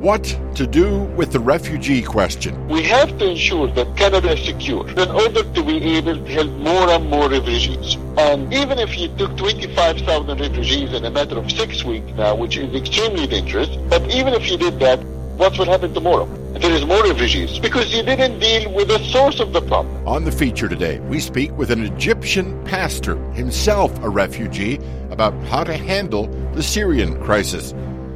What to do with the refugee question. We have to ensure that Canada is secure in order to be able to help more and more refugees. And even if you took 25,000 refugees in a matter of 6 weeks now, which is extremely dangerous, but even if you did that, what will happen tomorrow? There is more refugees because you didn't deal with the source of the problem. On the feature today, we speak with an Egyptian pastor, himself a refugee, about how to handle the Syrian crisis.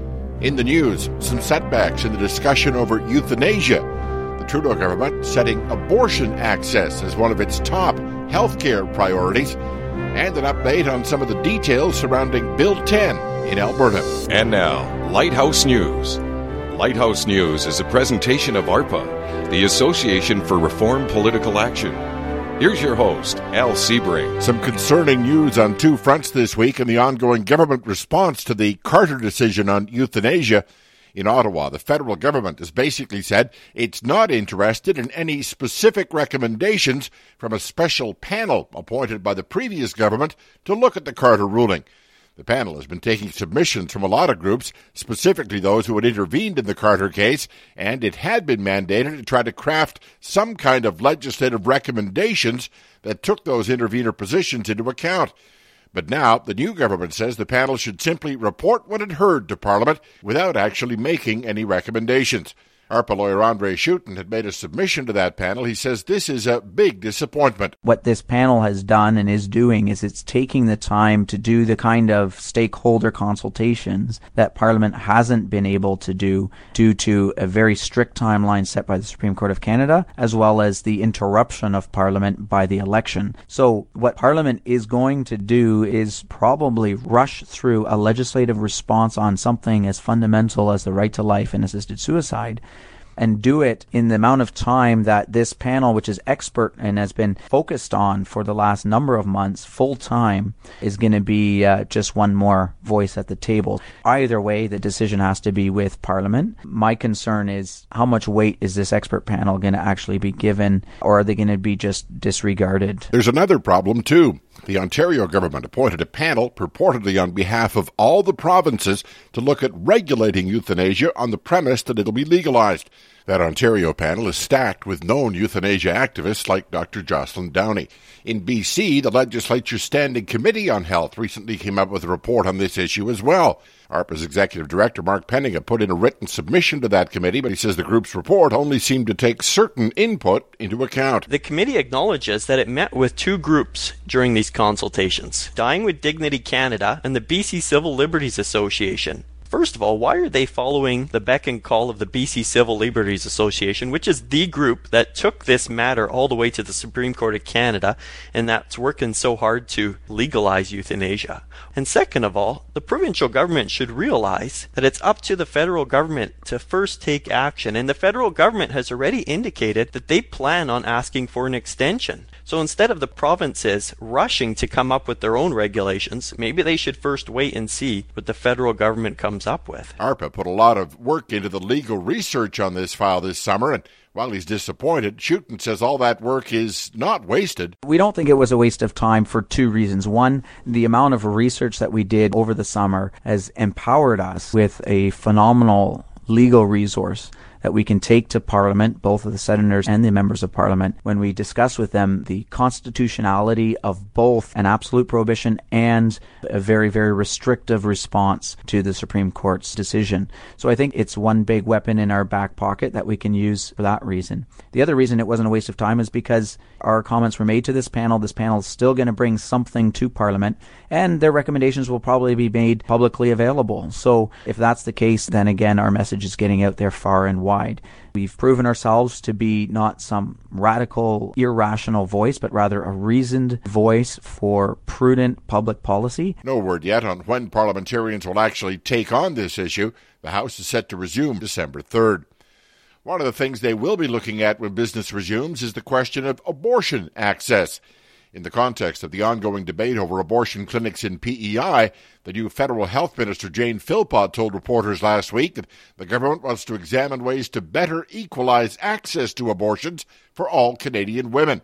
In the news, some setbacks in the discussion over euthanasia. The Trudeau government setting abortion access as one of its top healthcare priorities, and an update on some of the details surrounding Bill 10 in Alberta. And now, Lighthouse News. Lighthouse News is a presentation of ARPA, the Association for Reform Political Action. Here's your host, Al Sebring. Some concerning news on two fronts this week in the ongoing government response to the Carter decision on euthanasia. In Ottawa, the federal government has basically said it's not interested in any specific recommendations from a special panel appointed by the previous government to look at the Carter ruling. The panel has been taking submissions from a lot of groups, specifically those who had intervened in the Carter case, and it had been mandated to try to craft some kind of legislative recommendations that took those intervener positions into account. But now, the new government says the panel should simply report what it heard to Parliament without actually making any recommendations. ARPA lawyer Andre Schutten had made a submission to that panel. He says this is a big disappointment. What this panel has done and is doing is it's taking the time to do the kind of stakeholder consultations that Parliament hasn't been able to do due to a very strict timeline set by the Supreme Court of Canada, as well as the interruption of Parliament by the election. So what Parliament is going to do is probably rush through a legislative response on something as fundamental as the right to life and assisted suicide, and do it in the amount of time that this panel, which is expert and has been focused on for the last number of months, full time, is going to be just one more voice at the table. Either way, the decision has to be with Parliament. My concern is how much weight is this expert panel going to actually be given, or are they going to be just disregarded? There's another problem, too. The Ontario government appointed a panel purportedly on behalf of all the provinces to look at regulating euthanasia on the premise that it'll be legalized. That Ontario panel is stacked with known euthanasia activists like Dr. Jocelyn Downey. In BC, the legislature's Standing Committee on Health recently came up with a report on this issue as well. ARPA's executive director, Mark Penninga, put in a written submission to that committee, but he says the group's report only seemed to take certain input into account. The committee acknowledges that it met with two groups during these consultations, Dying with Dignity Canada and the BC Civil Liberties Association. First of all, why are they following the beck and call of the BC Civil Liberties Association, which is the group that took this matter all the way to the Supreme Court of Canada and that's working so hard to legalize euthanasia? And second of all, the provincial government should realize that it's up to the federal government to first take action, and the federal government has already indicated that they plan on asking for an extension. So instead of the provinces rushing to come up with their own regulations, maybe they should first wait and see what the federal government comes up with. ARPA put a lot of work into the legal research on this file this summer, and while he's disappointed, Schutten says all that work is not wasted. We don't think it was a waste of time for two reasons. One, the amount of research that we did over the summer has empowered us with a phenomenal legal resource that we can take to Parliament, both of the senators and the members of Parliament, when we discuss with them the constitutionality of both an absolute prohibition and a very, very restrictive response to the Supreme Court's decision. So I think it's one big weapon in our back pocket that we can use for that reason. The other reason it wasn't a waste of time is because our comments were made to this panel. This panel is still going to bring something to Parliament, and their recommendations will probably be made publicly available. So if that's the case, then again, our message is getting out there far and wide. We've proven ourselves to be not some radical, irrational voice, but rather a reasoned voice for prudent public policy. No word yet on when parliamentarians will actually take on this issue. The House is set to resume December 3rd. One of the things they will be looking at when business resumes is the question of abortion access. In the context of the ongoing debate over abortion clinics in PEI, the new federal health minister, Jane Philpott, told reporters last week that the government wants to examine ways to better equalize access to abortions for all Canadian women.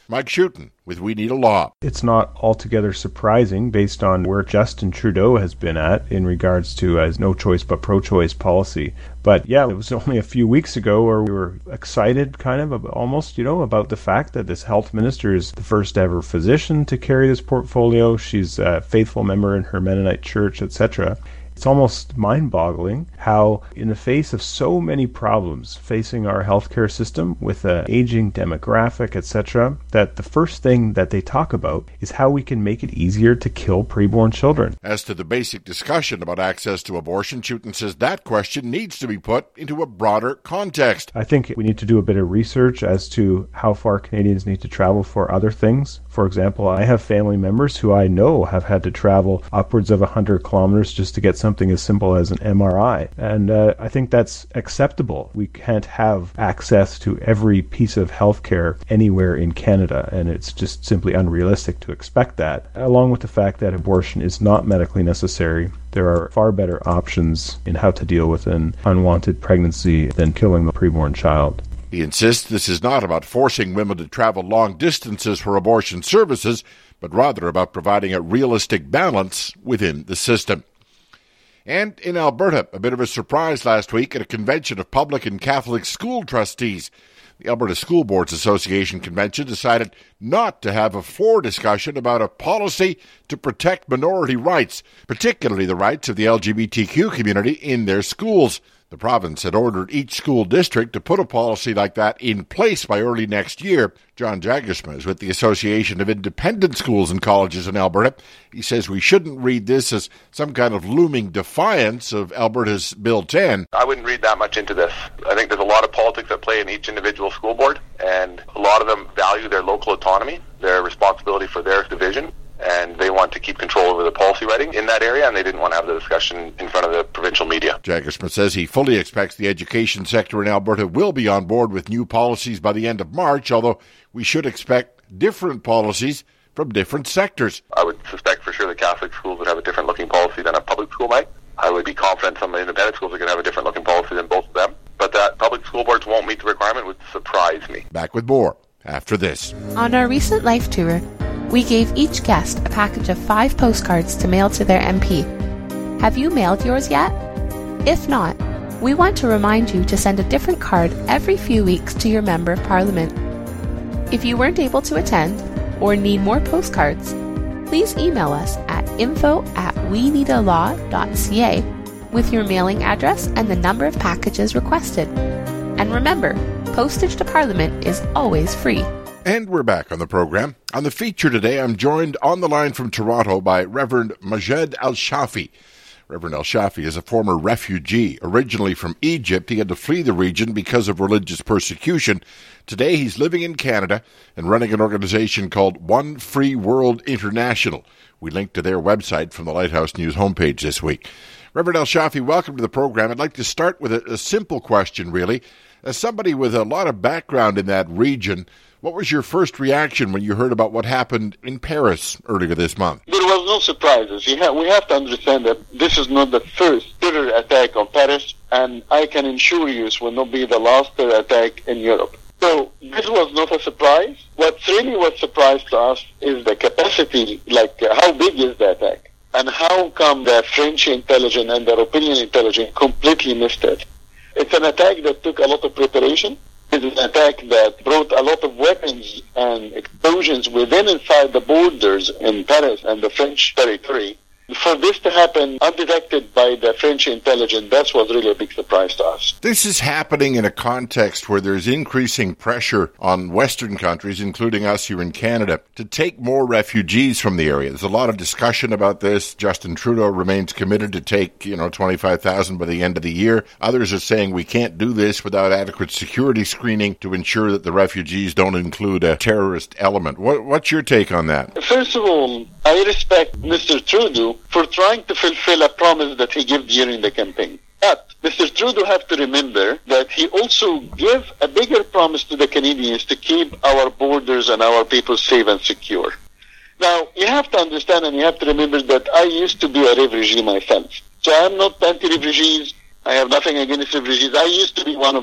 Mike Schutten with We Need a Law. It's not altogether surprising based on where Justin Trudeau has been at in regards to no choice but pro-choice policy. But yeah, it was only a few weeks ago where we were excited almost, about the fact that this health minister is the first ever physician to carry this portfolio. She's a faithful member in her Mennonite church, etc. It's almost mind-boggling how, in the face of so many problems facing our healthcare system with an aging demographic, etc., that the first thing that they talk about is how we can make it easier to kill preborn children. As to the basic discussion about access to abortion, Schutten says that question needs to be put into a broader context. I think we need to do a bit of research as to how far Canadians need to travel for other things. For example, I have family members who I know have had to travel upwards of 100 kilometers just to get something as simple as an MRI. And I think that's acceptable. We can't have access to every piece of healthcare anywhere in Canada, and it's just simply unrealistic to expect that. Along with the fact that abortion is not medically necessary, there are far better options in how to deal with an unwanted pregnancy than killing the preborn child. He insists this is not about forcing women to travel long distances for abortion services, but rather about providing a realistic balance within the system. And in Alberta, a bit of a surprise last week at a convention of public and Catholic school trustees. The Alberta School Boards Association convention decided not to have a floor discussion about a policy to protect minority rights, particularly the rights of the LGBTQ community in their schools. The province had ordered each school district to put a policy like that in place by early next year. John Jagersma is with the Association of Independent Schools and Colleges in Alberta. He says we shouldn't read this as some kind of looming defiance of Alberta's Bill 10. I wouldn't read that much into this. I think there's a lot of politics at play in each individual school board, and a lot of them value their local autonomy, their responsibility for their division, and they want to keep control over the policy writing in that area, and they didn't want to have the discussion in front of the provincial media. Jagersma says he fully expects the education sector in Alberta will be on board with new policies by the end of March, although we should expect different policies from different sectors. I would suspect for sure that Catholic schools would have a different looking policy than a public school might. I would be confident some of the independent schools are going to have a different looking policy than both of them. But that public school boards won't meet the requirement would surprise me. Back with more after this. On our recent Life Tour, we gave each guest a package of 5 postcards to mail to their MP. Have you mailed yours yet? If not, we want to remind you to send a different card every few weeks to your Member of Parliament. If you weren't able to attend or need more postcards, please email us at info@weneedalaw.ca with your mailing address and the number of packages requested. And remember, postage to Parliament is always free. And we're back on the program. On the feature today, I'm joined on the line from Toronto by Reverend Majed Al-Shafi. Reverend Al-Shafi is a former refugee. Originally from Egypt, he had to flee the region because of religious persecution. Today, he's living in Canada and running an organization called One Free World International. We link to their website from the Lighthouse News homepage this week. Reverend Al-Shafi, welcome to the program. I'd like to start with a simple question, really. As somebody with a lot of background in that region, what was your first reaction when you heard about what happened in Paris earlier this month? There was no surprises. We have to understand that this is not the first terror attack on Paris, and I can assure you this will not be the last terror attack in Europe. So this was not a surprise. What really was surprise to us is the capacity, how big is the attack, and how come the French intelligence and the European intelligence completely missed it. It's an attack that took a lot of preparation. It's an attack that brought a lot of weapons and explosions inside the borders in Paris and the French territory. For this to happen undetected by the French intelligence, that was really a big surprise to us. This is happening in a context where there's increasing pressure on Western countries, including us here in Canada, to take more refugees from the area. There's a lot of discussion about this. Justin Trudeau remains committed to take, 25,000 by the end of the year. Others are saying we can't do this without adequate security screening to ensure that the refugees don't include a terrorist element. What's your take on that? First of all, I respect Mr. Trudeau for trying to fulfill a promise that he gave during the campaign. But Mr. Trudeau have to remember that he also gave a bigger promise to the Canadians to keep our borders and our people safe and secure. Now, you have to understand and you have to remember that I used to be a refugee myself. So I am not anti-refugees. I have nothing against refugees. I used to be one of them.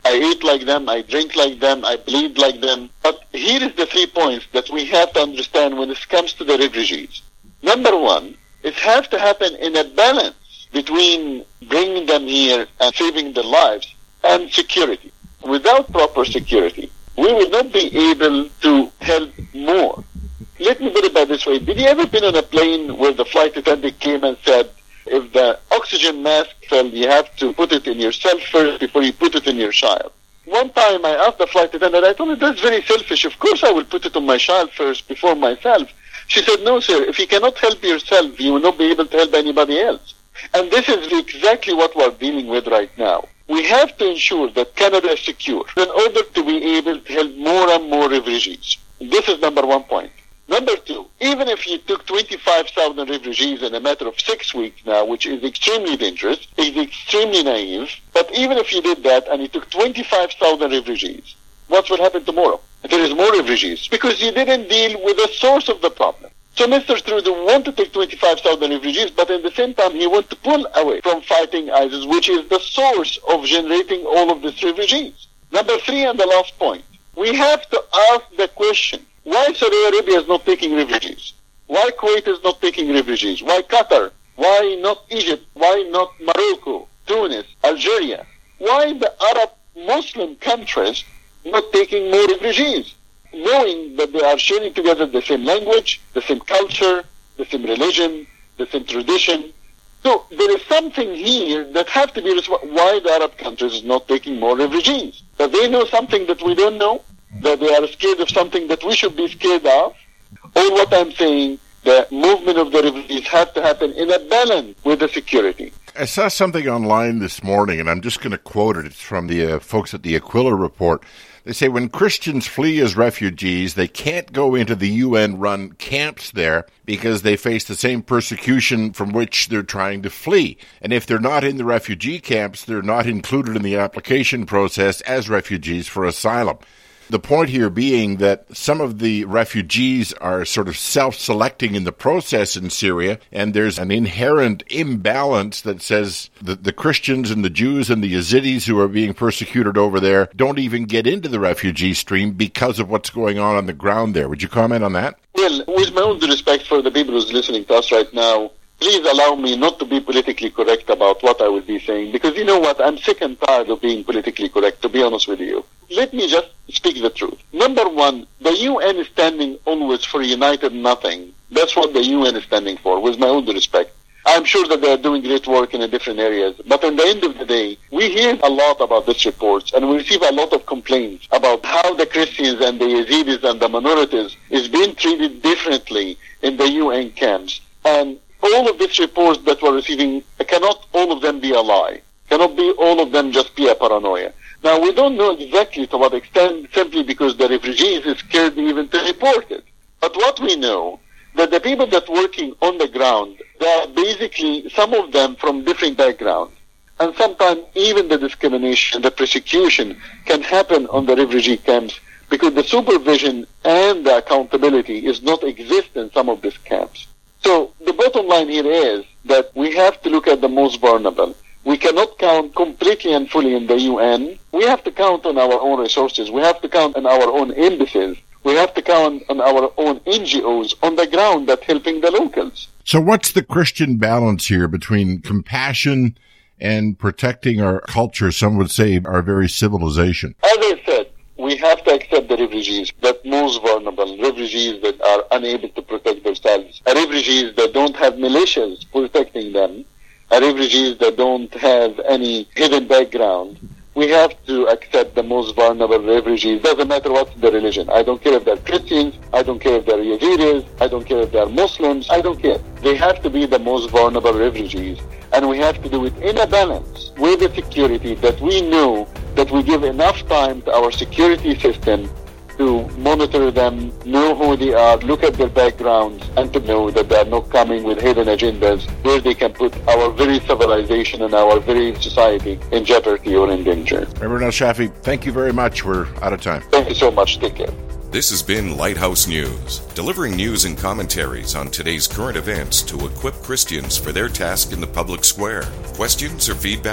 I eat like them, I drink like them, I bleed like them. But here is the 3 points that we have to understand when it comes to the refugees. Number one, it has to happen in a balance between bringing them here and saving their lives and security. Without proper security, we will not be able to help more. Let me put it by this way. Did you ever been on a plane where the flight attendant came and said, if the oxygen mask fell, you have to put it in yourself first before you put it in your child? One time I asked the flight attendant, I told her, that's very selfish. Of course I will put it on my child first before myself. She said, no, sir, if you cannot help yourself, you will not be able to help anybody else. And this is exactly what we're dealing with right now. We have to ensure that Canada is secure in order to be able to help more and more refugees. This is number 1 point. Number 2, even if you took 25,000 refugees in a matter of 6 weeks now, which is extremely dangerous, is extremely naive, but even if you did that and you took 25,000 refugees, what will happen tomorrow? There is more refugees because you didn't deal with the source of the problem. So Mr. Trudeau want to take 25,000 refugees, but at the same time he wants to pull away from fighting ISIS, which is the source of generating all of these refugees. Number 3 and the last point, we have to ask the question, why Saudi Arabia is not taking refugees? Why Kuwait is not taking refugees? Why Qatar? Why not Egypt? Why not Morocco, Tunis, Algeria? Why the Arab Muslim countries not taking more refugees? Knowing that they are sharing together the same language, the same culture, the same religion, the same tradition. So there is something here that has to be why the Arab countries is not taking more refugees. That they know something that we don't know? That they are scared of something that we should be scared of? Or what I'm saying, the movement of the refugees has to happen in a balance with the security. I saw something online this morning, and I'm just going to quote it. It's from the folks at the Aquila Report. They say when Christians flee as refugees, they can't go into the UN-run camps there because they face the same persecution from which they're trying to flee. And if they're not in the refugee camps, they're not included in the application process as refugees for asylum. The point here being that some of the refugees are sort of self-selecting in the process in Syria, and there's an inherent imbalance that says that the Christians and the Jews and the Yazidis who are being persecuted over there don't even get into the refugee stream because of what's going on the ground there. Would you comment on that? Well, with my own respect for the people who's listening to us right now, please allow me not to be politically correct about what I would be saying, because you know what, I'm sick and tired of being politically correct, to be honest with you. Let me just speak the truth. Number one, the UN is standing always for united nothing. That's what the UN is standing for, with my own respect. I'm sure that they are doing great work in different areas, but at the end of the day, we hear a lot about these reports, and we receive a lot of complaints about how the Christians and the Yazidis and the minorities is being treated differently in the UN camps. And all of these reports that we're receiving, cannot all of them be a lie. Cannot be all of them just be a paranoia. Now, we don't know exactly to what extent, simply because the refugees is scared even to report it. But what we know, that the people that are working on the ground, they are basically, some of them from different backgrounds. And sometimes even the discrimination, the persecution can happen on the refugee camps because the supervision and the accountability is not exist in some of these camps. So the bottom line here is that we have to look at the most vulnerable. We cannot count completely and fully in the UN. We have to count on our own resources. We have to count on our own embassies. We have to count on our own NGOs on the ground that helping the locals. So what's the Christian balance here between compassion and protecting our culture, some would say our very civilization? As I said, we have to accept the refugees, that most vulnerable, refugees that are unable to protect themselves, refugees that don't have militias protecting them, refugees that don't have any hidden background. We have to accept the most vulnerable refugees. Doesn't matter what's the religion. I don't care if they're Christians. I don't care if they're Yazidis. I don't care if they're Muslims. I don't care. They have to be the most vulnerable refugees. And we have to do it in a balance with the security, that we know that we give enough time to our security system to monitor them, know who they are, look at their backgrounds, and to know that they are not coming with hidden agendas where they can put our very civilization and our very society in jeopardy or in danger. Reverend El-Shafie, thank you very much. We're out of time. Thank you so much. Take care. This has been Lighthouse News, delivering news and commentaries on today's current events to equip Christians for their task in the public square. Questions or feedback?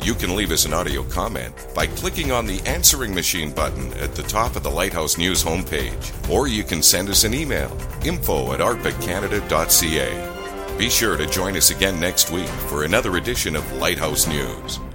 You can leave us an audio comment by clicking on the answering machine button at the top of the Lighthouse News homepage, or you can send us an email, info@arpacanada.ca. Be sure to join us again next week for another edition of Lighthouse News.